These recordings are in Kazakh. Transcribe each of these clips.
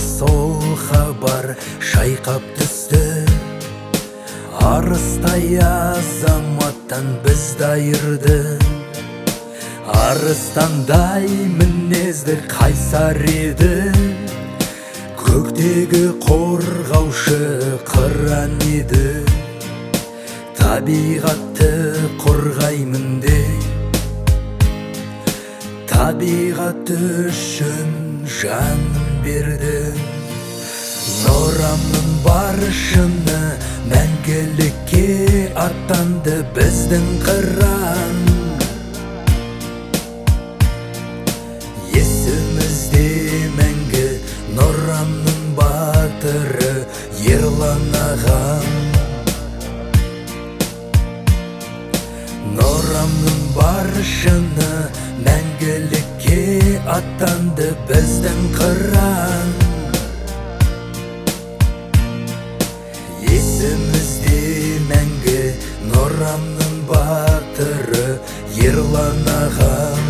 сол хабар шайқап түсті. Арыстай азаматтан бізді айырды. Арыстандай мінезді қайсар еді, көктегі қорғаушы қыран еді. Табиғатты қорғаймын деп, табиғат үшін жан берді. Нұрамның баршыны мәңгілікке аттанды біздің қыран. Есімізде мәңгі Нұрамның батыры Ерлан ағам. Нұрамның баршыны мәңгілікке аттанды біздің қыран. Есімізде мәңгі Нұрамның батыры Ерлан ағам.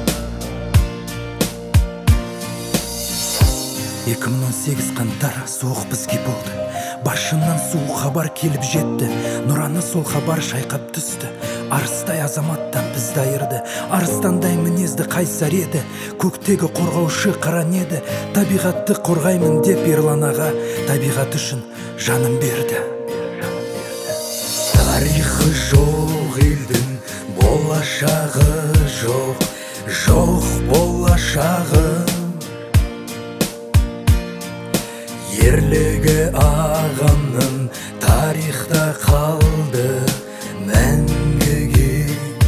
2018 қаңтар соғыс бізге болды. Басшынан суық хабар келіп жетті. Нұраны сол хабар шайқап түсті. Арыстай азаматтан бізді айырды. Арыстандай мінезді қайсар еді, көктегі қорғаушы қыран еді. Табиғатты қорғаймын деп Ерлан аға табиғат үшін жанын берді. Тарихы жоқ елдің болашағы жоқ, жоқ болашағы. Ерлігі ағамның тарихта қалды мәңгіге.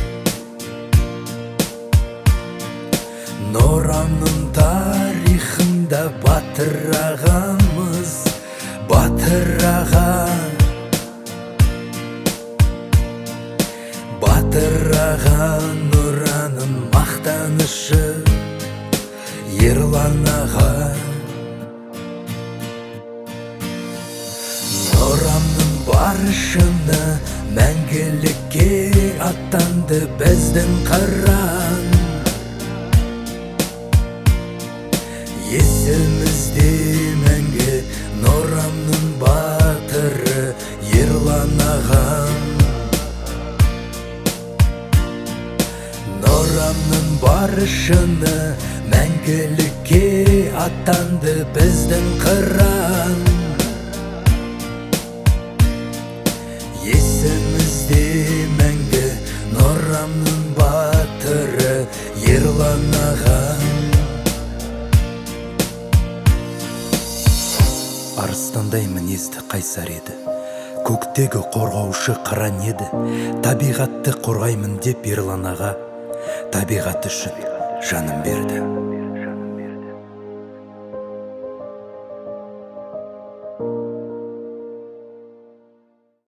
Нұрамның тарихында батыр ағамыз, батыр аға. Батыр аға Нұраның мақтанышы Ерлан аға. Нұрамның баршыны мәңгілікке аттанды біздің қыран. Есімізде мәңгі Нұрамның батыры Ерлан ағам. Нұрамның баршыны мәңгілікке аттанды біздің қыран. Есімізде мәңгі Нұрамның батыры Ерлан ағам. Арыстандай мінезді қайсар еді, көктегі қорғаушы қыран еді. Табиғатты қорғаймын деп Ерлан аға табиғат үшін жанын берді.